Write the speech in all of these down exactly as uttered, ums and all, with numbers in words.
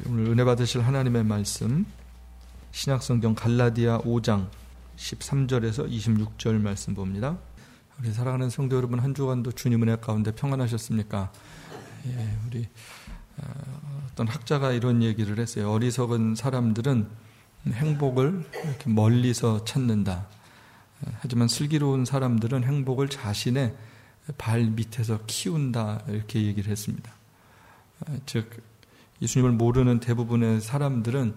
오늘 은혜 받으실 하나님의 말씀 신약성경 갈라디아 오 장 십삼 절에서 이십육 절 말씀 봅니다. 우리 사랑하는 성도 여러분, 한 주간도 주님 은혜 가운데 평안하셨습니까? 예, 우리 어떤 학자가 이런 얘기를 했어요. 어리석은 사람들은 행복을 이렇게 멀리서 찾는다. 하지만 슬기로운 사람들은 행복을 자신의 발 밑에서 키운다. 이렇게 얘기를 했습니다. 즉 예수님을 모르는 대부분의 사람들은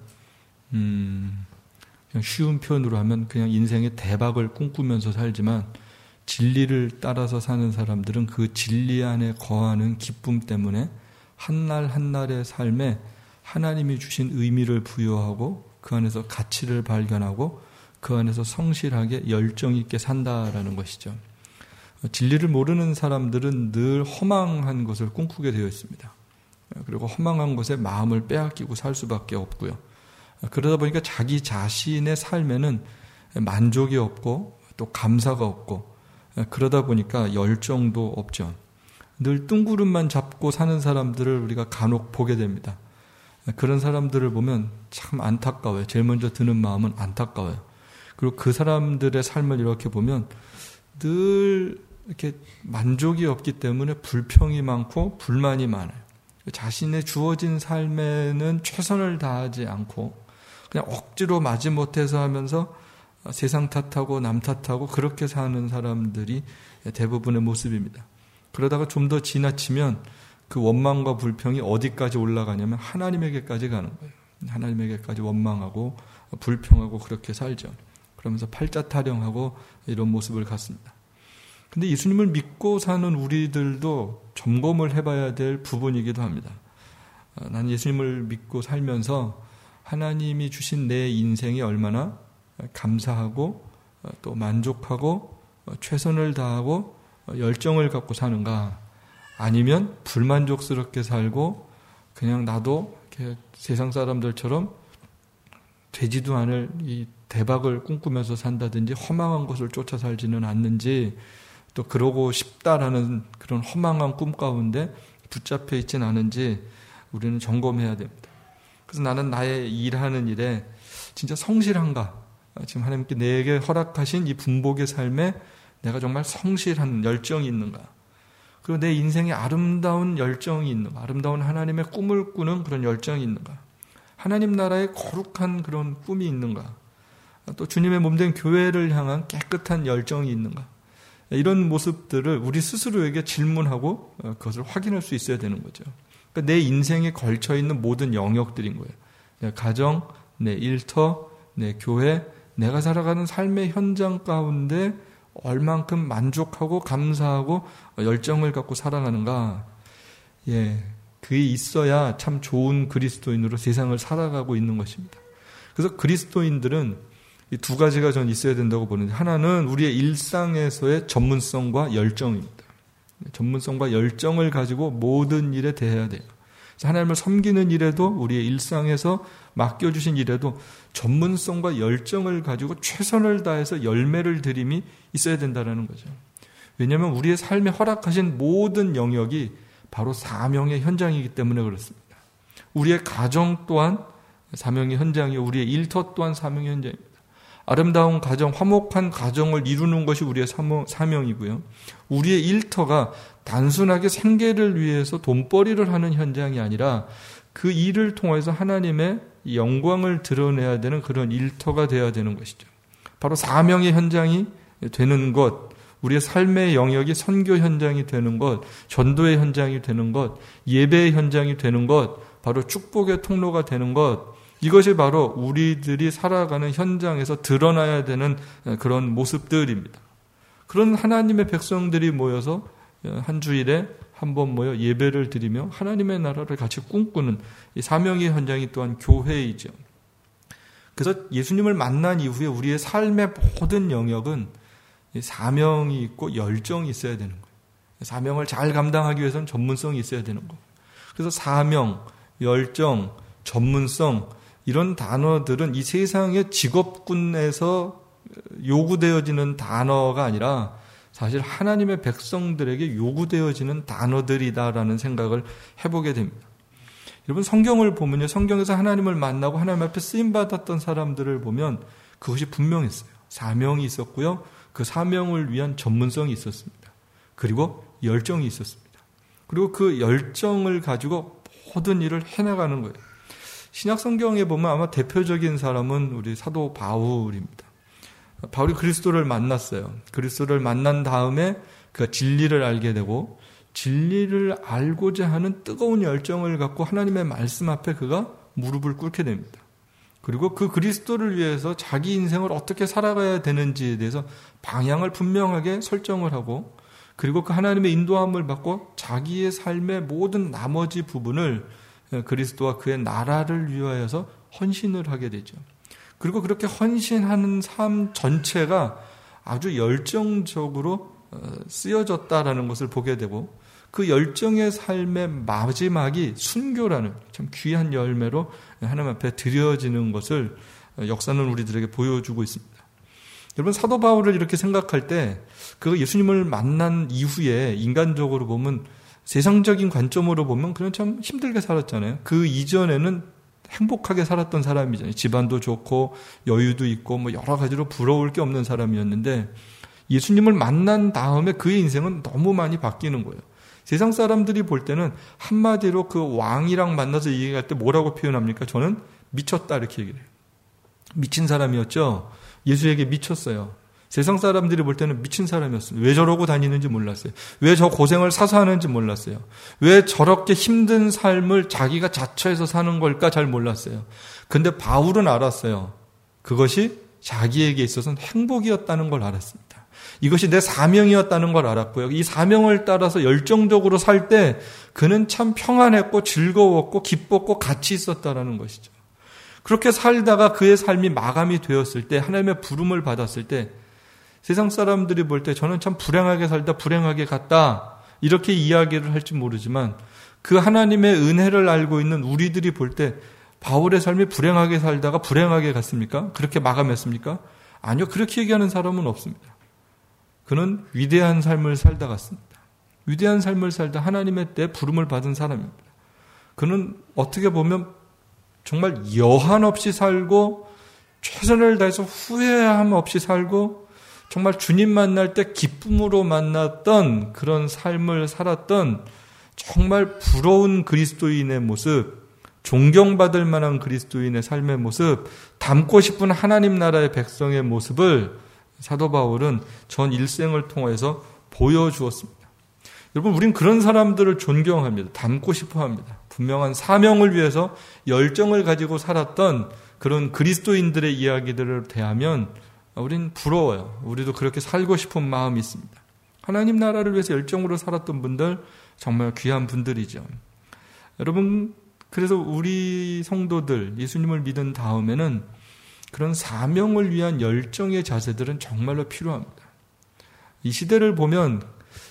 음, 그냥 쉬운 표현으로 하면 그냥 인생의 대박을 꿈꾸면서 살지만, 진리를 따라서 사는 사람들은 그 진리 안에 거하는 기쁨 때문에 한날 한날의 삶에 하나님이 주신 의미를 부여하고 그 안에서 가치를 발견하고 그 안에서 성실하게 열정 있게 산다라는 것이죠. 진리를 모르는 사람들은 늘 허망한 것을 꿈꾸게 되어 있습니다. 그리고 허망한 것에 마음을 빼앗기고 살 수밖에 없고요. 그러다 보니까 자기 자신의 삶에는 만족이 없고 또 감사가 없고, 그러다 보니까 열정도 없죠. 늘 뜬구름만 잡고 사는 사람들을 우리가 간혹 보게 됩니다. 그런 사람들을 보면 참 안타까워요. 제일 먼저 드는 마음은 안타까워요. 그리고 그 사람들의 삶을 이렇게 보면 늘 이렇게 만족이 없기 때문에 불평이 많고 불만이 많아요. 자신의 주어진 삶에는 최선을 다하지 않고 그냥 억지로 마지못해서 하면서 세상 탓하고 남 탓하고 그렇게 사는 사람들이 대부분의 모습입니다. 그러다가 좀 더 지나치면 그 원망과 불평이 어디까지 올라가냐면 하나님에게까지 가는 거예요. 하나님에게까지 원망하고 불평하고 그렇게 살죠. 그러면서 팔자 타령하고 이런 모습을 갖습니다. 근데 예수님을 믿고 사는 우리들도 점검을 해봐야 될 부분이기도 합니다. 나는 예수님을 믿고 살면서 하나님이 주신 내 인생이 얼마나 감사하고 또 만족하고 최선을 다하고 열정을 갖고 사는가, 아니면 불만족스럽게 살고 그냥 나도 이렇게 세상 사람들처럼 되지도 않을 이 대박을 꿈꾸면서 산다든지 허망한 것을 쫓아 살지는 않는지, 또 그러고 싶다라는 그런 허망한 꿈 가운데 붙잡혀 있진 않은지 우리는 점검해야 됩니다. 그래서 나는 나의 일하는 일에 진짜 성실한가? 지금 하나님께 내게 허락하신 이 분복의 삶에 내가 정말 성실한 열정이 있는가? 그리고 내 인생에 아름다운 열정이 있는가? 아름다운 하나님의 꿈을 꾸는 그런 열정이 있는가? 하나님 나라의 거룩한 그런 꿈이 있는가? 또 주님의 몸된 교회를 향한 깨끗한 열정이 있는가? 이런 모습들을 우리 스스로에게 질문하고 그것을 확인할 수 있어야 되는 거죠. 그러니까 내 인생에 걸쳐있는 모든 영역들인 거예요. 내 가정, 내 일터, 내 교회, 내가 살아가는 삶의 현장 가운데 얼만큼 만족하고 감사하고 열정을 갖고 살아가는가. 예, 그게 있어야 참 좋은 그리스도인으로 세상을 살아가고 있는 것입니다. 그래서 그리스도인들은 이 두 가지가 전 있어야 된다고 보는데, 하나는 우리의 일상에서의 전문성과 열정입니다. 전문성과 열정을 가지고 모든 일에 대해야 돼요. 그래서 하나님을 섬기는 일에도, 우리의 일상에서 맡겨주신 일에도 전문성과 열정을 가지고 최선을 다해서 열매를 드림이 있어야 된다는 거죠. 왜냐하면 우리의 삶에 허락하신 모든 영역이 바로 사명의 현장이기 때문에 그렇습니다. 우리의 가정 또한 사명의 현장이고 우리의 일터 또한 사명의 현장입니다. 아름다운 가정, 화목한 가정을 이루는 것이 우리의 사명이고요. 우리의 일터가 단순하게 생계를 위해서 돈벌이를 하는 현장이 아니라 그 일을 통해서 하나님의 영광을 드러내야 되는 그런 일터가 되어야 되는 것이죠. 바로 사명의 현장이 되는 것, 우리의 삶의 영역이 선교 현장이 되는 것, 전도의 현장이 되는 것, 예배의 현장이 되는 것, 바로 축복의 통로가 되는 것, 이것이 바로 우리들이 살아가는 현장에서 드러나야 되는 그런 모습들입니다. 그런 하나님의 백성들이 모여서 한 주일에 한 번 모여 예배를 드리며 하나님의 나라를 같이 꿈꾸는 이 사명의 현장이 또한 교회이죠. 그래서 예수님을 만난 이후에 우리의 삶의 모든 영역은 사명이 있고 열정이 있어야 되는 거예요. 사명을 잘 감당하기 위해서는 전문성이 있어야 되는 거예요. 그래서 사명, 열정, 전문성, 이런 단어들은 이 세상의 직업군에서 요구되어지는 단어가 아니라 사실 하나님의 백성들에게 요구되어지는 단어들이다라는 생각을 해보게 됩니다. 여러분 성경을 보면요, 성경에서 하나님을 만나고 하나님 앞에 쓰임받았던 사람들을 보면 그것이 분명했어요. 사명이 있었고요, 그 사명을 위한 전문성이 있었습니다. 그리고 열정이 있었습니다. 그리고 그 열정을 가지고 모든 일을 해나가는 거예요. 신약 성경에 보면 아마 대표적인 사람은 우리 사도 바울입니다. 바울이 그리스도를 만났어요. 그리스도를 만난 다음에 그 진리를 알게 되고, 진리를 알고자 하는 뜨거운 열정을 갖고 하나님의 말씀 앞에 그가 무릎을 꿇게 됩니다. 그리고 그 그리스도를 위해서 자기 인생을 어떻게 살아가야 되는지에 대해서 방향을 분명하게 설정을 하고, 그리고 그 하나님의 인도함을 받고 자기의 삶의 모든 나머지 부분을 그리스도와 그의 나라를 위하여서 헌신을 하게 되죠. 그리고 그렇게 헌신하는 삶 전체가 아주 열정적으로 쓰여졌다라는 것을 보게 되고, 그 열정의 삶의 마지막이 순교라는 참 귀한 열매로 하나님 앞에 드려지는 것을 역사는 우리들에게 보여주고 있습니다. 여러분, 사도 바울을 이렇게 생각할 때 그 예수님을 만난 이후에 인간적으로 보면, 세상적인 관점으로 보면 그는 참 힘들게 살았잖아요. 그 이전에는 행복하게 살았던 사람이잖아요. 집안도 좋고 여유도 있고 뭐 여러 가지로 부러울 게 없는 사람이었는데, 예수님을 만난 다음에 그의 인생은 너무 많이 바뀌는 거예요. 세상 사람들이 볼 때는 한마디로 그 왕이랑 만나서 얘기할 때 뭐라고 표현합니까? 저는 미쳤다, 이렇게 얘기를 해요. 미친 사람이었죠. 예수에게 미쳤어요. 세상 사람들이 볼 때는 미친 사람이었어요. 왜 저러고 다니는지 몰랐어요. 왜 저 고생을 사서 하는지 몰랐어요. 왜 저렇게 힘든 삶을 자기가 자처해서 사는 걸까 잘 몰랐어요. 근데 바울은 알았어요. 그것이 자기에게 있어서는 행복이었다는 걸 알았습니다. 이것이 내 사명이었다는 걸 알았고요. 이 사명을 따라서 열정적으로 살 때 그는 참 평안했고 즐거웠고 기뻤고 같이 있었다라는 것이죠. 그렇게 살다가 그의 삶이 마감이 되었을 때, 하나님의 부름을 받았을 때, 세상 사람들이 볼 때 저는 참 불행하게 살다 불행하게 갔다, 이렇게 이야기를 할지 모르지만, 그 하나님의 은혜를 알고 있는 우리들이 볼 때 바울의 삶이 불행하게 살다가 불행하게 갔습니까? 그렇게 마감했습니까? 아니요, 그렇게 얘기하는 사람은 없습니다. 그는 위대한 삶을 살다 갔습니다. 위대한 삶을 살다 하나님의 때 부름을 받은 사람입니다. 그는 어떻게 보면 정말 여한 없이 살고, 최선을 다해서 후회함 없이 살고, 정말 주님 만날 때 기쁨으로 만났던 그런 삶을 살았던 정말 부러운 그리스도인의 모습, 존경받을 만한 그리스도인의 삶의 모습, 닮고 싶은 하나님 나라의 백성의 모습을 사도 바울은 전 일생을 통해서 보여주었습니다. 여러분, 우린 그런 사람들을 존경합니다. 닮고 싶어 합니다. 분명한 사명을 위해서 열정을 가지고 살았던 그런 그리스도인들의 이야기들을 대하면 우린 부러워요. 우리도 그렇게 살고 싶은 마음이 있습니다. 하나님 나라를 위해서 열정으로 살았던 분들, 정말 귀한 분들이죠. 여러분, 그래서 우리 성도들, 예수님을 믿은 다음에는 그런 사명을 위한 열정의 자세들은 정말로 필요합니다. 이 시대를 보면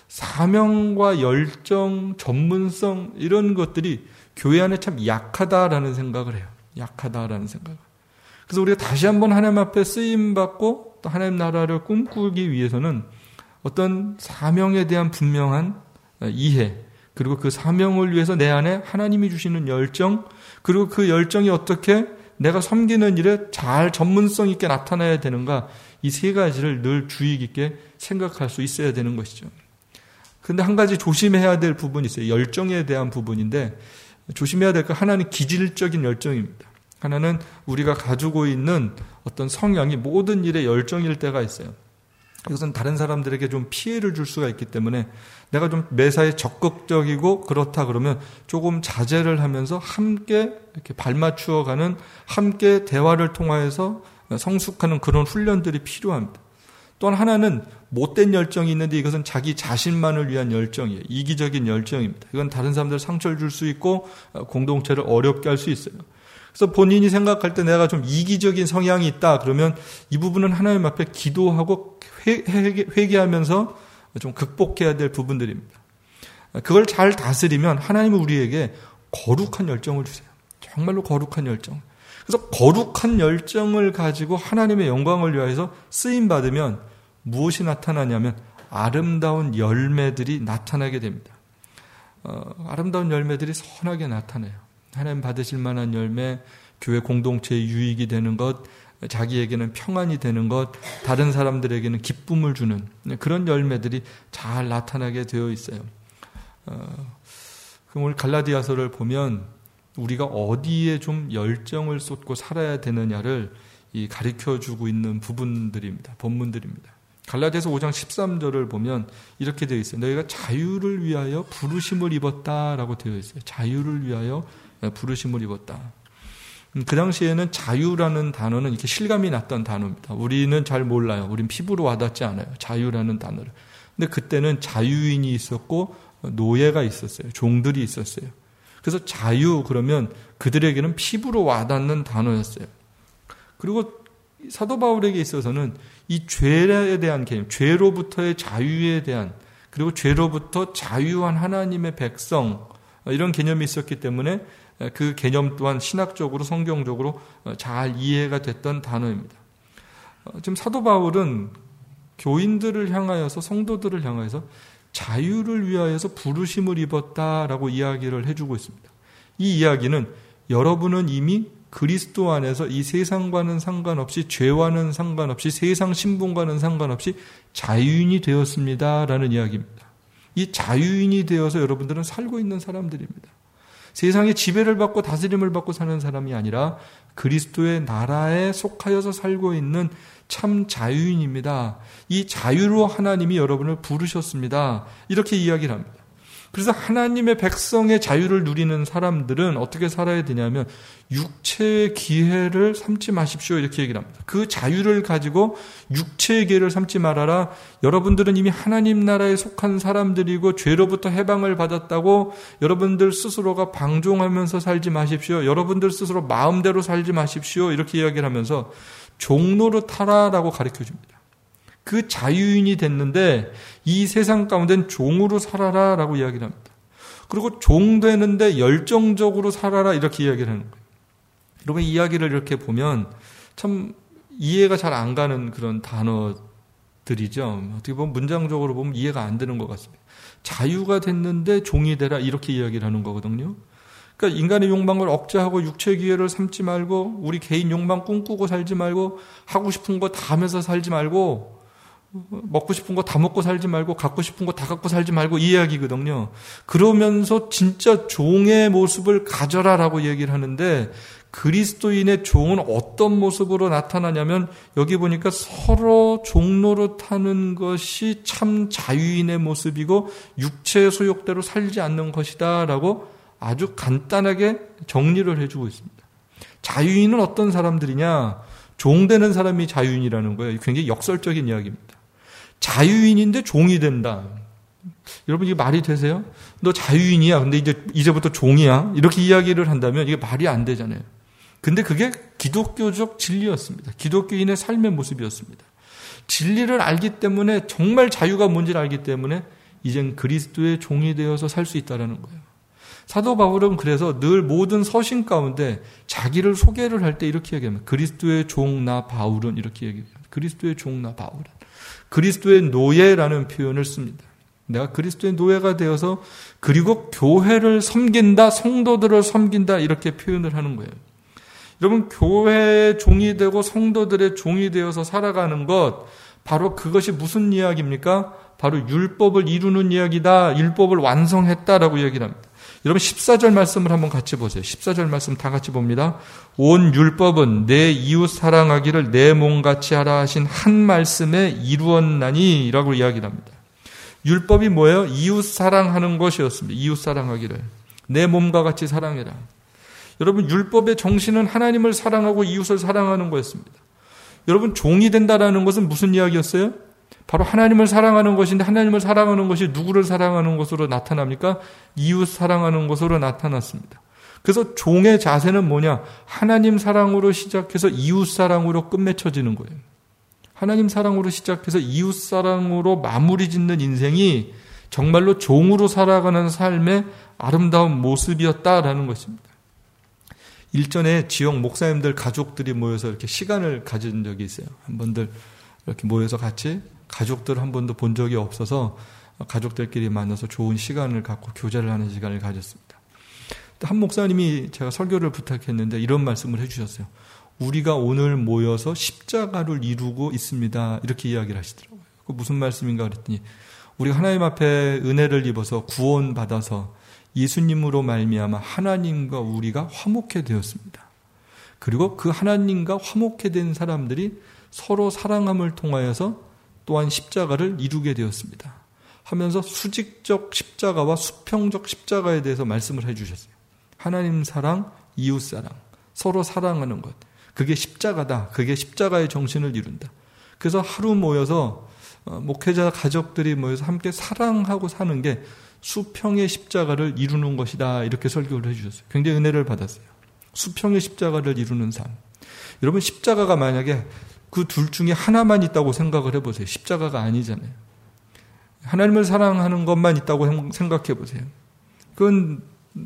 사명과 열정, 전문성, 이런 것들이 교회 안에 참 약하다라는 생각을 해요. 약하다라는 생각을. 그래서 우리가 다시 한번 하나님 앞에 쓰임받고 또 하나님 나라를 꿈꾸기 위해서는 어떤 사명에 대한 분명한 이해, 그리고 그 사명을 위해서 내 안에 하나님이 주시는 열정, 그리고 그 열정이 어떻게 내가 섬기는 일에 잘 전문성 있게 나타나야 되는가, 이 세 가지를 늘 주의 깊게 생각할 수 있어야 되는 것이죠. 그런데 한 가지 조심해야 될 부분이 있어요. 열정에 대한 부분인데, 조심해야 될 거 하나는 기질적인 열정입니다. 하나는 우리가 가지고 있는 어떤 성향이 모든 일에 열정일 때가 있어요. 이것은 다른 사람들에게 좀 피해를 줄 수가 있기 때문에 내가 좀 매사에 적극적이고 그렇다 그러면 조금 자제를 하면서 함께 이렇게 발맞추어가는, 함께 대화를 통하여서 성숙하는 그런 훈련들이 필요합니다. 또한 하나는 못된 열정이 있는데 이것은 자기 자신만을 위한 열정이에요. 이기적인 열정입니다. 이건 다른 사람들 상처를 줄 수 있고 공동체를 어렵게 할 수 있어요. 그래서 본인이 생각할 때 내가 좀 이기적인 성향이 있다 그러면 이 부분은 하나님 앞에 기도하고 회, 회개, 회개하면서 좀 극복해야 될 부분들입니다. 그걸 잘 다스리면 하나님은 우리에게 거룩한 열정을 주세요. 정말로 거룩한 열정. 그래서 거룩한 열정을 가지고 하나님의 영광을 위하여서 쓰임받으면 무엇이 나타나냐면 아름다운 열매들이 나타나게 됩니다. 어, 아름다운 열매들이 선하게 나타나요. 하나님 받으실 만한 열매, 교회 공동체의 유익이 되는 것, 자기에게는 평안이 되는 것, 다른 사람들에게는 기쁨을 주는 그런 열매들이 잘 나타나게 되어 있어요. 어, 그럼 오늘 갈라디아서를 보면 우리가 어디에 좀 열정을 쏟고 살아야 되느냐를 이 가르쳐주고 있는 부분들입니다. 본문들입니다. 갈라디아서 오 장 십삼 절을 보면 이렇게 되어 있어요. 너희가 자유를 위하여 부르심을 입었다라고 되어 있어요. 자유를 위하여 부르심을 입었다. 그 당시에는 자유라는 단어는 이렇게 실감이 났던 단어입니다. 우리는 잘 몰라요. 우린 피부로 와닿지 않아요. 자유라는 단어를. 근데 그때는 자유인이 있었고 노예가 있었어요. 종들이 있었어요. 그래서 자유 그러면 그들에게는 피부로 와닿는 단어였어요. 그리고 사도 바울에게 있어서는 이 죄에 대한 개념, 죄로부터의 자유에 대한, 그리고 죄로부터 자유한 하나님의 백성, 이런 개념이 있었기 때문에 그 개념 또한 신학적으로 성경적으로 잘 이해가 됐던 단어입니다. 지금 사도 바울은 교인들을 향하여서, 성도들을 향하여서 자유를 위하여서 부르심을 입었다라고 이야기를 해주고 있습니다. 이 이야기는 여러분은 이미 그리스도 안에서 이 세상과는 상관없이, 죄와는 상관없이, 세상 신분과는 상관없이 자유인이 되었습니다라는 이야기입니다. 이 자유인이 되어서 여러분들은 살고 있는 사람들입니다. 세상의 지배를 받고 다스림을 받고 사는 사람이 아니라 그리스도의 나라에 속하여서 살고 있는 참 자유인입니다. 이 자유로 하나님이 여러분을 부르셨습니다. 이렇게 이야기를 합니다. 그래서 하나님의 백성의 자유를 누리는 사람들은 어떻게 살아야 되냐면 육체의 기회를 삼지 마십시오 이렇게 얘기를 합니다. 그 자유를 가지고 육체의 기회를 삼지 말아라. 여러분들은 이미 하나님 나라에 속한 사람들이고 죄로부터 해방을 받았다고 여러분들 스스로가 방종하면서 살지 마십시오. 여러분들 스스로 마음대로 살지 마십시오. 이렇게 이야기를 하면서 종노릇하라라고 가르쳐줍니다. 그 자유인이 됐는데 이 세상 가운데는 종으로 살아라 라고 이야기를 합니다. 그리고 종 되는데 열정적으로 살아라 이렇게 이야기를 하는 거예요. 여러분 이야기를 이렇게 보면 참 이해가 잘 안 가는 그런 단어들이죠. 어떻게 보면 문장적으로 보면 이해가 안 되는 것 같습니다. 자유가 됐는데 종이 되라 이렇게 이야기를 하는 거거든요. 그러니까 인간의 욕망을 억제하고 육체의 기회를 삼지 말고 우리 개인 욕망 꿈꾸고 살지 말고 하고 싶은 거 다 하면서 살지 말고 먹고 싶은 거 다 먹고 살지 말고 갖고 싶은 거 다 갖고 살지 말고 이 이야기거든요. 그러면서 진짜 종의 모습을 가져라라고 얘기를 하는데 그리스도인의 종은 어떤 모습으로 나타나냐면 여기 보니까 서로 종노릇하는 것이 참 자유인의 모습이고 육체의 소욕대로 살지 않는 것이다 라고 아주 간단하게 정리를 해주고 있습니다. 자유인은 어떤 사람들이냐? 종되는 사람이 자유인이라는 거예요. 굉장히 역설적인 이야기입니다. 자유인인데 종이 된다. 여러분 이게 말이 되세요? 너 자유인이야. 근데 이제 이제부터 종이야. 이렇게 이야기를 한다면 이게 말이 안 되잖아요. 근데 그게 기독교적 진리였습니다. 기독교인의 삶의 모습이었습니다. 진리를 알기 때문에 정말 자유가 뭔지를 알기 때문에 이젠 그리스도의 종이 되어서 살 수 있다는 거예요. 사도 바울은 그래서 늘 모든 서신 가운데 자기를 소개를 할 때 이렇게 얘기합니다. 그리스도의 종 나 바울은 이렇게 얘기해요. 그리스도의 종 나 바울은. 그리스도의 노예라는 표현을 씁니다. 내가 그리스도의 노예가 되어서 그리고 교회를 섬긴다, 성도들을 섬긴다 이렇게 표현을 하는 거예요. 여러분 교회의 종이 되고 성도들의 종이 되어서 살아가는 것 바로 그것이 무슨 이야기입니까? 바로 율법을 이루는 이야기다. 율법을 완성했다라고 얘기를 합니다. 여러분 십사 절 말씀을 한번 같이 보세요. 십사 절 말씀 다 같이 봅니다. 온 율법은 내 이웃 사랑하기를 내 몸같이 하라 하신 한 말씀에 이루었나니 라고 이야기를 합니다. 율법이 뭐예요? 이웃 사랑하는 것이었습니다. 이웃 사랑하기를. 내 몸과 같이 사랑해라. 여러분 율법의 정신은 하나님을 사랑하고 이웃을 사랑하는 거였습니다. 여러분 종이 된다라는 것은 무슨 이야기였어요? 바로 하나님을 사랑하는 것인데 하나님을 사랑하는 것이 누구를 사랑하는 것으로 나타납니까? 이웃 사랑하는 것으로 나타났습니다. 그래서 종의 자세는 뭐냐? 하나님 사랑으로 시작해서 이웃 사랑으로 끝맺혀지는 거예요. 하나님 사랑으로 시작해서 이웃 사랑으로 마무리 짓는 인생이 정말로 종으로 살아가는 삶의 아름다운 모습이었다라는 것입니다. 일전에 지역 목사님들 가족들이 모여서 이렇게 시간을 가진 적이 있어요. 한 번들 이렇게 모여서 같이 가족들 한 번도 본 적이 없어서 가족들끼리 만나서 좋은 시간을 갖고 교제를 하는 시간을 가졌습니다. 한 목사님이 제가 설교를 부탁했는데 이런 말씀을 해주셨어요. 우리가 오늘 모여서 십자가를 이루고 있습니다. 이렇게 이야기를 하시더라고요. 그 무슨 말씀인가 그랬더니 우리가 하나님 앞에 은혜를 입어서 구원받아서 예수님으로 말미암아 하나님과 우리가 화목해 되었습니다. 그리고 그 하나님과 화목해 된 사람들이 서로 사랑함을 통하여서 또한 십자가를 이루게 되었습니다. 하면서 수직적 십자가와 수평적 십자가에 대해서 말씀을 해주셨어요. 하나님 사랑, 이웃 사랑, 서로 사랑하는 것. 그게 십자가다. 그게 십자가의 정신을 이룬다. 그래서 하루 모여서 목회자 가족들이 모여서 함께 사랑하고 사는 게 수평의 십자가를 이루는 것이다. 이렇게 설교를 해주셨어요. 굉장히 은혜를 받았어요. 수평의 십자가를 이루는 삶. 여러분 십자가가 만약에 그 둘 중에 하나만 있다고 생각을 해보세요. 십자가가 아니잖아요. 하나님을 사랑하는 것만 있다고 생각해 보세요. 그건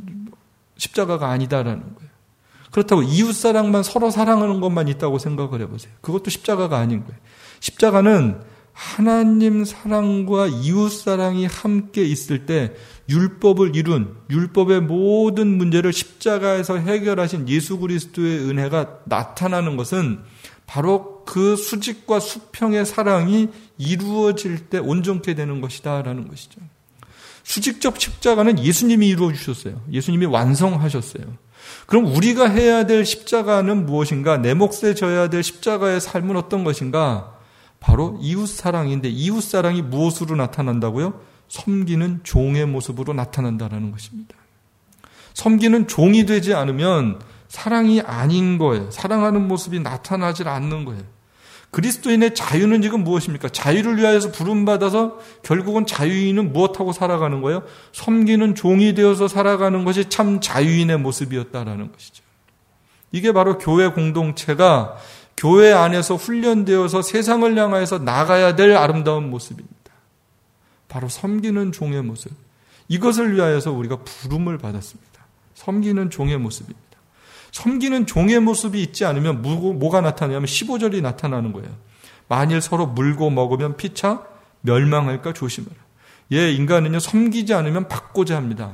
십자가가 아니다라는 거예요. 그렇다고 이웃사랑만 서로 사랑하는 것만 있다고 생각을 해보세요. 그것도 십자가가 아닌 거예요. 십자가는 하나님 사랑과 이웃사랑이 함께 있을 때 율법을 이룬 율법의 모든 문제를 십자가에서 해결하신 예수 그리스도의 은혜가 나타나는 것은 바로 그 수직과 수평의 사랑이 이루어질 때 온전케 되는 것이다 라는 것이죠. 수직적 십자가는 예수님이 이루어 주셨어요. 예수님이 완성하셨어요. 그럼 우리가 해야 될 십자가는 무엇인가? 내 몫에 져야 될 십자가의 삶은 어떤 것인가? 바로 이웃사랑인데 이웃사랑이 무엇으로 나타난다고요? 섬기는 종의 모습으로 나타난다는 것입니다. 섬기는 종이 되지 않으면 사랑이 아닌 거예요. 사랑하는 모습이 나타나질 않는 거예요. 그리스도인의 자유는 지금 무엇입니까? 자유를 위하여서 부름받아서 결국은 자유인은 무엇하고 살아가는 거예요? 섬기는 종이 되어서 살아가는 것이 참 자유인의 모습이었다라는 것이죠. 이게 바로 교회 공동체가 교회 안에서 훈련되어서 세상을 향하여서 나가야 될 아름다운 모습입니다. 바로 섬기는 종의 모습. 이것을 위하여서 우리가 부름을 받았습니다. 섬기는 종의 모습입니다. 섬기는 종의 모습이 있지 않으면 뭐가 나타나냐면 십오 절이 나타나는 거예요. 만일 서로 물고 먹으면 피차 멸망할까 조심하라. 예, 인간은요 섬기지 않으면 받고자 합니다.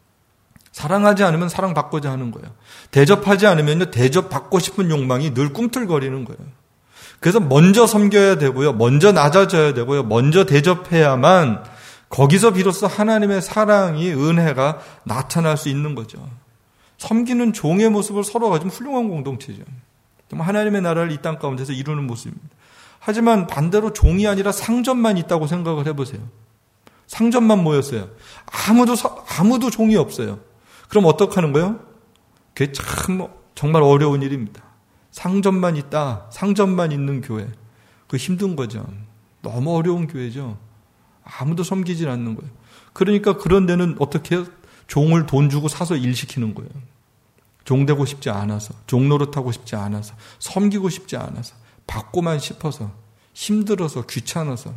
사랑하지 않으면 사랑받고자 하는 거예요. 대접하지 않으면요 대접받고 싶은 욕망이 늘 꿈틀거리는 거예요. 그래서 먼저 섬겨야 되고요. 먼저 낮아져야 되고요. 먼저 대접해야만 거기서 비로소 하나님의 사랑이 은혜가 나타날 수 있는 거죠. 섬기는 종의 모습을 서로 가지면 훌륭한 공동체죠. 하나님의 나라를 이 땅 가운데서 이루는 모습입니다. 하지만 반대로 종이 아니라 상전만 있다고 생각을 해보세요. 상전만 모였어요. 아무도 아무도 종이 없어요. 그럼 어떡하는 거예요? 그게 참 정말 어려운 일입니다. 상전만 있다. 상전만 있는 교회. 그 힘든 거죠. 너무 어려운 교회죠. 아무도 섬기질 않는 거예요. 그러니까 그런 데는 어떻게 해요? 종을 돈 주고 사서 일 시키는 거예요. 종되고 싶지 않아서, 종노릇하고 싶지 않아서, 섬기고 싶지 않아서, 받고만 싶어서, 힘들어서, 귀찮아서.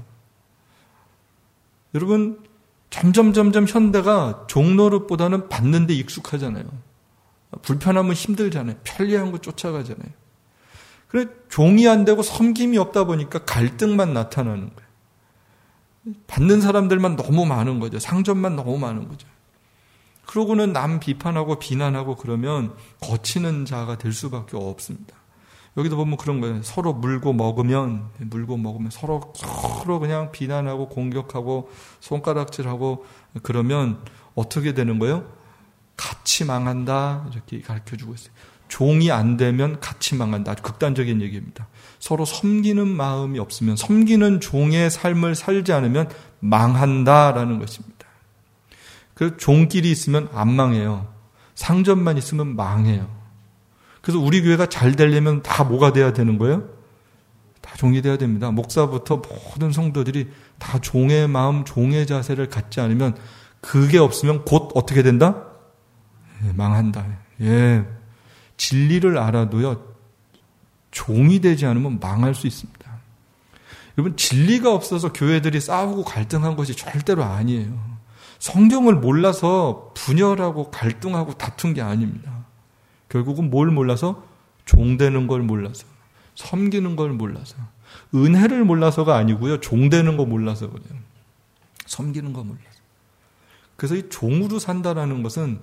여러분, 점점 점점 현대가 종노릇보다는 받는 데 익숙하잖아요. 불편하면 힘들잖아요. 편리한 거 쫓아가잖아요. 그래 종이 안 되고 섬김이 없다 보니까 갈등만 나타나는 거예요. 받는 사람들만 너무 많은 거죠. 상전만 너무 많은 거죠. 그러고는 남 비판하고 비난하고 그러면 거치는 자가 될 수밖에 없습니다. 여기도 보면 그런 거예요. 서로 물고 먹으면 물고 먹으면 서로 서로 그냥 비난하고 공격하고 손가락질하고 그러면 어떻게 되는 거예요? 같이 망한다 이렇게 가르쳐주고 있어요. 종이 안 되면 같이 망한다. 아주 극단적인 얘기입니다. 서로 섬기는 마음이 없으면 섬기는 종의 삶을 살지 않으면 망한다라는 것입니다. 그래서 종끼리 있으면 안 망해요. 상전만 있으면 망해요. 그래서 우리 교회가 잘 되려면 다 뭐가 돼야 되는 거예요? 다 종이 돼야 됩니다. 목사부터 모든 성도들이 다 종의 마음, 종의 자세를 갖지 않으면 그게 없으면 곧 어떻게 된다? 예, 망한다. 예, 진리를 알아도요 종이 되지 않으면 망할 수 있습니다. 여러분 진리가 없어서 교회들이 싸우고 갈등한 것이 절대로 아니에요. 성경을 몰라서 분열하고 갈등하고 다툰 게 아닙니다. 결국은 뭘 몰라서? 종되는 걸 몰라서, 섬기는 걸 몰라서, 은혜를 몰라서가 아니고요. 종되는 거 몰라서 그래요. 섬기는 거 몰라서. 그래서 이 종으로 산다라는 것은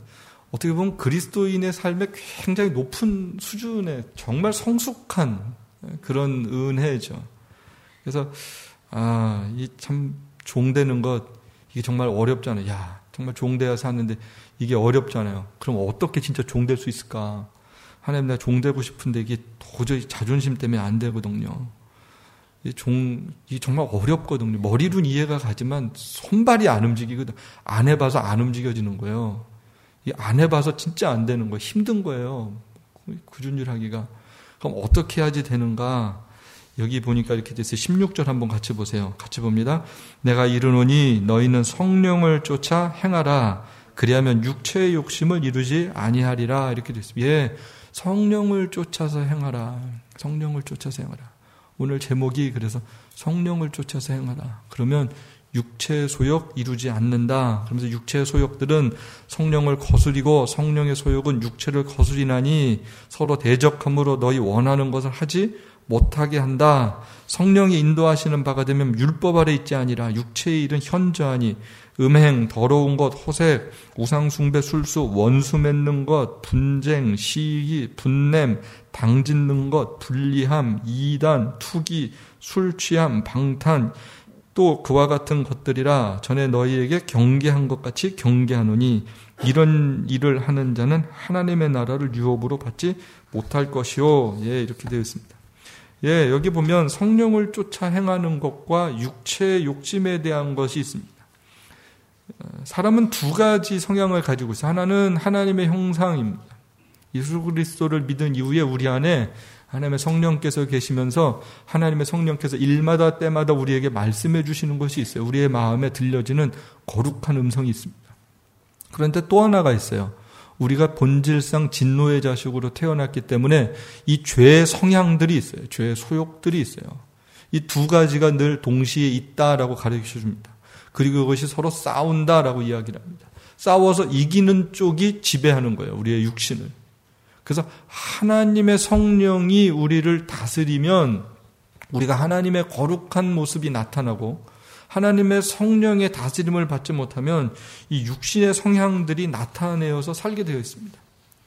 어떻게 보면 그리스도인의 삶의 굉장히 높은 수준의 정말 성숙한 그런 은혜죠. 그래서 아, 이 참 종되는 것 이게 정말 어렵잖아요. 야, 정말 종되어 사는데 이게 어렵잖아요. 그럼 어떻게 진짜 종될 수 있을까? 하나님 내가 종되고 싶은데 이게 도저히 자존심 때문에 안 되거든요. 이 종, 이 정말 어렵거든요. 머리로는 이해가 가지만 손발이 안 움직이거든. 안 해봐서 안 움직여지는 거예요. 이 안 해봐서 진짜 안 되는 거예요. 힘든 거예요. 구준율하기가. 그럼 어떻게 해야지 되는가? 여기 보니까 이렇게 돼서 십육 절 한번 같이 보세요. 같이 봅니다. 내가 이르노니 너희는 성령을 쫓아 행하라. 그리하면 육체의 욕심을 이루지 아니하리라. 이렇게 됐습니다. 예, 성령을 쫓아서 행하라. 성령을 쫓아서 행하라. 오늘 제목이 그래서 성령을 쫓아서 행하라. 그러면 육체의 소욕 이루지 않는다. 그러면서 육체의 소욕들은 성령을 거스리고 성령의 소욕은 육체를 거스리나니 서로 대적함으로 너희 원하는 것을 하지 못하게 한다. 성령이 인도하시는 바가 되면 율법 아래 있지 아니라 육체의 일은 현저하니 음행, 더러운 것, 호색, 우상숭배, 술수, 원수 맺는 것, 분쟁, 시기, 분냄, 당짓는 것, 불리함, 이단, 투기, 술 취함, 방탄, 또 그와 같은 것들이라 전에 너희에게 경계한 것 같이 경계하노니 이런 일을 하는 자는 하나님의 나라를 유업으로 받지 못할 것이요. 예, 이렇게 되어 있습니다. 예, 여기 보면 성령을 쫓아 행하는 것과 육체의 욕심에 대한 것이 있습니다. 사람은 두 가지 성향을 가지고 있어요. 하나는 하나님의 형상입니다. 예수 그리스도를 믿은 이후에 우리 안에 하나님의 성령께서 계시면서 하나님의 성령께서 일마다 때마다 우리에게 말씀해 주시는 것이 있어요. 우리의 마음에 들려지는 거룩한 음성이 있습니다. 그런데 또 하나가 있어요. 우리가 본질상 진노의 자식으로 태어났기 때문에 이 죄의 성향들이 있어요. 죄의 소욕들이 있어요. 이 두 가지가 늘 동시에 있다라고 가르쳐 줍니다. 그리고 그것이 서로 싸운다라고 이야기를 합니다. 싸워서 이기는 쪽이 지배하는 거예요. 우리의 육신을. 그래서 하나님의 성령이 우리를 다스리면 우리가 하나님의 거룩한 모습이 나타나고 하나님의 성령의 다스림을 받지 못하면 이 육신의 성향들이 나타내어서 살게 되어 있습니다.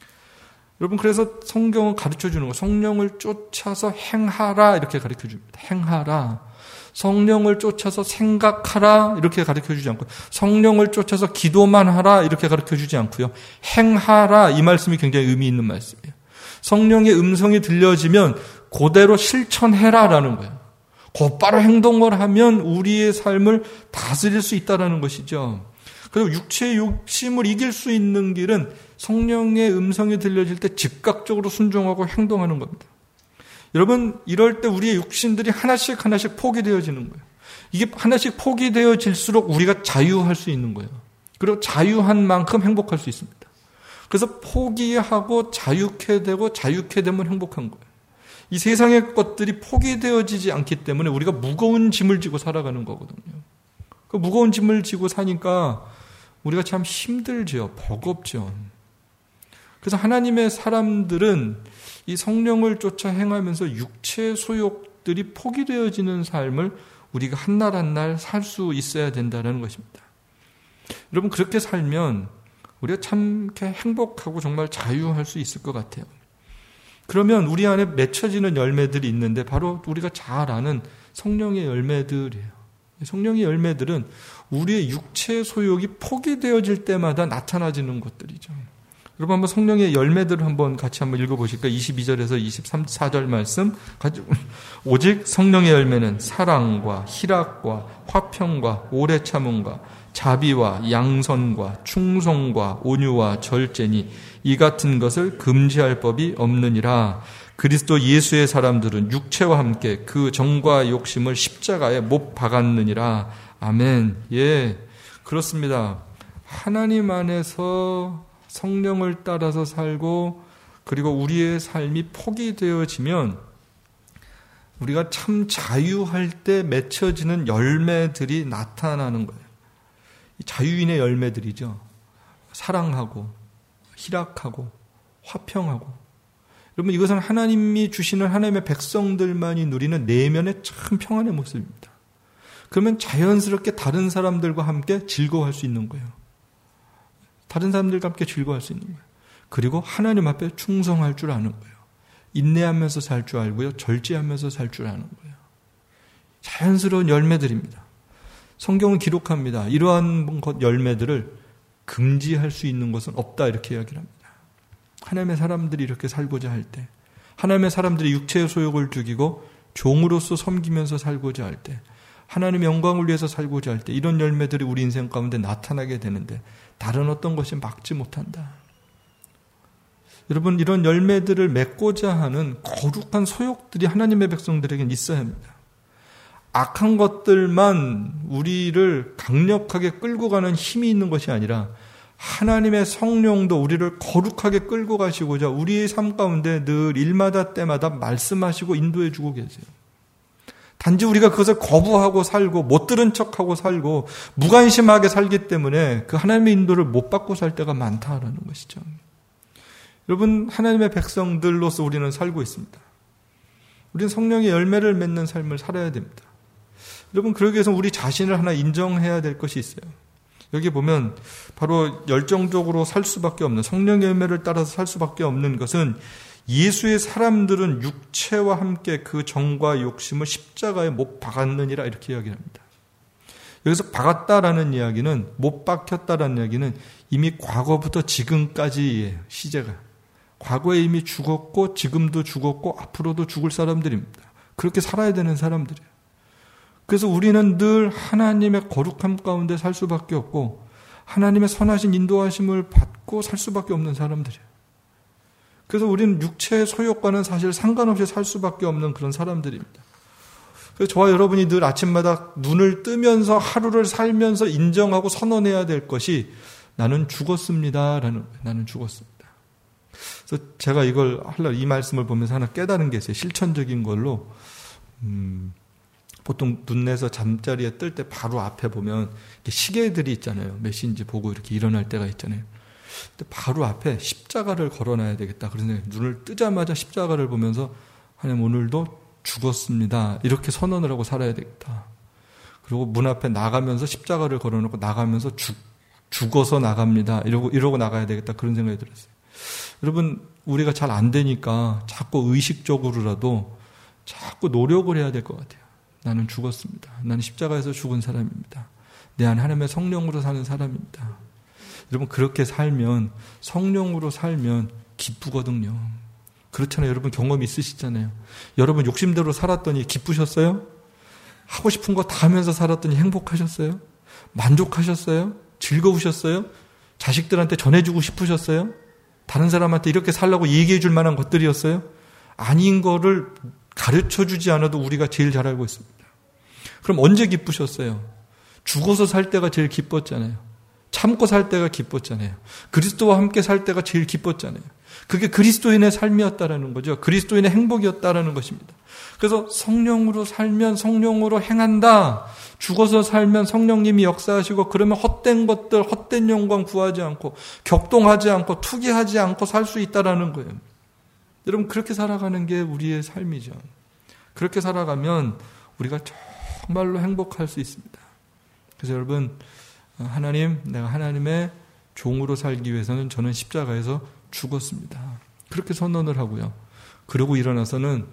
여러분, 그래서 성경은 가르쳐주는 거, 성령을 쫓아서 행하라 이렇게 가르쳐줍니다. 행하라. 성령을 쫓아서 생각하라 이렇게 가르쳐주지 않고, 성령을 쫓아서 기도만 하라 이렇게 가르쳐주지 않고요. 행하라, 이 말씀이 굉장히 의미 있는 말씀이에요. 성령의 음성이 들려지면 그대로 실천해라라는 거예요. 곧바로 행동을 하면 우리의 삶을 다스릴 수 있다는 것이죠. 그리고 육체의 욕심을 이길 수 있는 길은 성령의 음성이 들려질 때 즉각적으로 순종하고 행동하는 겁니다. 여러분, 이럴 때 우리의 욕심들이 하나씩 하나씩 포기되어지는 거예요. 이게 하나씩 포기되어질수록 우리가 자유할 수 있는 거예요. 그리고 자유한 만큼 행복할 수 있습니다. 그래서 포기하고 자유케 되고 자유케 되면 행복한 거예요. 이 세상의 것들이 포기되어지지 않기 때문에 우리가 무거운 짐을 지고 살아가는 거거든요. 그 무거운 짐을 지고 사니까 우리가 참 힘들죠. 버겁죠. 그래서 하나님의 사람들은 이 성령을 쫓아 행하면서 육체의 소욕들이 포기되어지는 삶을 우리가 한 날 한 날 살 수 있어야 된다는 것입니다. 여러분, 그렇게 살면 우리가 참 이렇게 행복하고 정말 자유할 수 있을 것 같아요. 그러면 우리 안에 맺혀지는 열매들이 있는데 바로 우리가 잘 아는 성령의 열매들이에요. 성령의 열매들은 우리의 육체의 소욕이 포기되어질 때마다 나타나지는 것들이죠. 여러분, 한번 성령의 열매들을 한번 같이 한번 읽어보실까요? 이십이 절에서 이십삼, 사 절 말씀 가지고, 오직 성령의 열매는 사랑과 희락과 화평과 오래 참음과 자비와 양선과 충성과 온유와 절제니 이 같은 것을 금지할 법이 없느니라. 그리스도 예수의 사람들은 육체와 함께 그 정과 욕심을 십자가에 못 박았느니라. 아멘. 예, 그렇습니다. 하나님 안에서 성령을 따라서 살고 그리고 우리의 삶이 포기되어지면 우리가 참 자유할 때 맺혀지는 열매들이 나타나는 거예요. 자유인의 열매들이죠. 사랑하고 희락하고 화평하고. 여러분, 이것은 하나님이 주시는 하나님의 백성들만이 누리는 내면의 참 평안의 모습입니다. 그러면 자연스럽게 다른 사람들과 함께 즐거워할 수 있는 거예요. 다른 사람들과 함께 즐거워할 수 있는 거예요. 그리고 하나님 앞에 충성할 줄 아는 거예요. 인내하면서 살 줄 알고요. 절제하면서 살 줄 아는 거예요. 자연스러운 열매들입니다. 성경은 기록합니다. 이러한 열매들을 금지할 수 있는 것은 없다 이렇게 이야기를 합니다. 하나님의 사람들이 이렇게 살고자 할 때, 하나님의 사람들이 육체의 소욕을 죽이고 종으로서 섬기면서 살고자 할 때, 하나님의 영광을 위해서 살고자 할 때 이런 열매들이 우리 인생 가운데 나타나게 되는데 다른 어떤 것이 막지 못한다. 여러분, 이런 열매들을 맺고자 하는 거룩한 소욕들이 하나님의 백성들에게는 있어야 합니다. 악한 것들만 우리를 강력하게 끌고 가는 힘이 있는 것이 아니라 하나님의 성령도 우리를 거룩하게 끌고 가시고자 우리의 삶 가운데 늘 일마다 때마다 말씀하시고 인도해 주고 계세요. 단지 우리가 그것을 거부하고 살고 못 들은 척하고 살고 무관심하게 살기 때문에 그 하나님의 인도를 못 받고 살 때가 많다라는 것이죠. 여러분, 하나님의 백성들로서 우리는 살고 있습니다. 우리는 성령의 열매를 맺는 삶을 살아야 됩니다. 여러분, 그러기 위해서 우리 자신을 하나 인정해야 될 것이 있어요. 여기 보면 바로 열정적으로 살 수밖에 없는, 성령의 열매를 따라서 살 수밖에 없는 것은 예수의 사람들은 육체와 함께 그 정과 욕심을 십자가에 못 박았느니라 이렇게 이야기합니다. 여기서 박았다라는 이야기는, 못 박혔다라는 이야기는 이미 과거부터 지금까지의 시제가, 과거에 이미 죽었고 지금도 죽었고 앞으로도 죽을 사람들입니다. 그렇게 살아야 되는 사람들이에요. 그래서 우리는 늘 하나님의 거룩함 가운데 살 수밖에 없고 하나님의 선하신 인도하심을 받고 살 수밖에 없는 사람들이에요. 그래서 우리는 육체의 소욕과는 사실 상관없이 살 수밖에 없는 그런 사람들입니다. 그래서 저와 여러분이 늘 아침마다 눈을 뜨면서 하루를 살면서 인정하고 선언해야 될 것이 나는 죽었습니다라는 거예요. 나는 죽었습니다. 그래서 제가 이걸 하려 이 말씀을 보면서 하나 깨달은 게 있어요. 실천적인 걸로 음, 보통 눈 내서 잠자리에 뜰 때 바로 앞에 보면 시계들이 있잖아요. 몇 시인지 보고 이렇게 일어날 때가 있잖아요. 근데 바로 앞에 십자가를 걸어놔야 되겠다. 그래서 눈을 뜨자마자 십자가를 보면서 하나님 오늘도 죽었습니다. 이렇게 선언을 하고 살아야 되겠다. 그리고 문 앞에 나가면서 십자가를 걸어놓고 나가면서 죽, 죽어서 나갑니다. 이러고, 이러고 나가야 되겠다. 그런 생각이 들었어요. 여러분, 우리가 잘 안 되니까 자꾸 의식적으로라도 자꾸 노력을 해야 될 것 같아요. 나는 죽었습니다. 나는 십자가에서 죽은 사람입니다. 내 안에 하나님의 성령으로 사는 사람입니다. 여러분, 그렇게 살면, 성령으로 살면 기쁘거든요. 그렇잖아요. 여러분 경험 있으시잖아요. 여러분 욕심대로 살았더니 기쁘셨어요? 하고 싶은 거 다 하면서 살았더니 행복하셨어요? 만족하셨어요? 즐거우셨어요? 자식들한테 전해주고 싶으셨어요? 다른 사람한테 이렇게 살라고 얘기해 줄 만한 것들이었어요? 아닌 거를 가르쳐 주지 않아도 우리가 제일 잘 알고 있습니다. 그럼 언제 기쁘셨어요? 죽어서 살 때가 제일 기뻤잖아요. 참고 살 때가 기뻤잖아요. 그리스도와 함께 살 때가 제일 기뻤잖아요. 그게 그리스도인의 삶이었다라는 거죠. 그리스도인의 행복이었다라는 것입니다. 그래서 성령으로 살면 성령으로 행한다. 죽어서 살면 성령님이 역사하시고 그러면 헛된 것들, 헛된 영광 구하지 않고 격동하지 않고 투기하지 않고 살 수 있다라는 거예요. 여러분 그렇게 살아가는 게 우리의 삶이죠. 그렇게 살아가면 우리가 정말로 행복할 수 있습니다. 그래서 여러분 하나님, 내가 하나님의 종으로 살기 위해서는 저는 십자가에서 죽었습니다. 그렇게 선언을 하고요. 그러고 일어나서는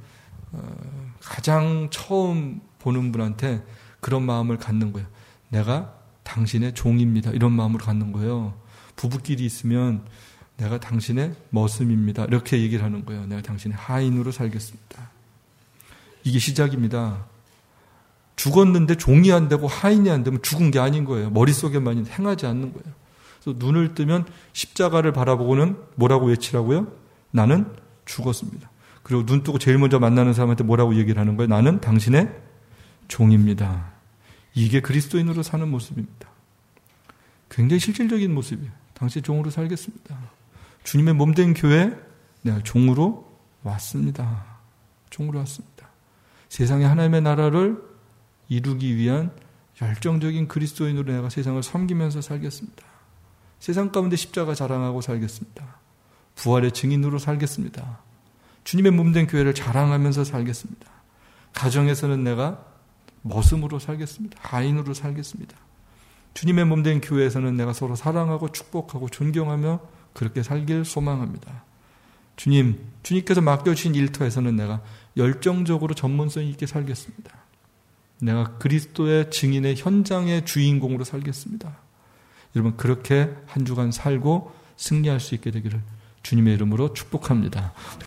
가장 처음 보는 분한테 그런 마음을 갖는 거예요. 내가 당신의 종입니다. 이런 마음으로 갖는 거예요. 부부끼리 있으면 내가 당신의 머슴입니다. 이렇게 얘기를 하는 거예요. 내가 당신의 하인으로 살겠습니다. 이게 시작입니다. 죽었는데 종이 안 되고 하인이 안 되면 죽은 게 아닌 거예요. 머릿속에만 행하지 않는 거예요. 그래서 눈을 뜨면 십자가를 바라보고는 뭐라고 외치라고요? 나는 죽었습니다. 그리고 눈 뜨고 제일 먼저 만나는 사람한테 뭐라고 얘기를 하는 거예요? 나는 당신의 종입니다. 이게 그리스도인으로 사는 모습입니다. 굉장히 실질적인 모습이에요. 당신 종으로 살겠습니다. 주님의 몸된 교회, 내가 종으로 왔습니다. 종으로 왔습니다. 세상에 하나님의 나라를 이루기 위한 열정적인 그리스도인으로 내가 세상을 섬기면서 살겠습니다. 세상 가운데 십자가 자랑하고 살겠습니다. 부활의 증인으로 살겠습니다. 주님의 몸된 교회를 자랑하면서 살겠습니다. 가정에서는 내가 머슴으로 살겠습니다. 하인으로 살겠습니다. 주님의 몸된 교회에서는 내가 서로 사랑하고 축복하고 존경하며 그렇게 살길 소망합니다. 주님, 주님께서 맡겨주신 일터에서는 내가 열정적으로 전문성 있게 살겠습니다. 내가 그리스도의 증인의 현장의 주인공으로 살겠습니다. 여러분, 그렇게 한 주간 살고 승리할 수 있게 되기를 주님의 이름으로 축복합니다.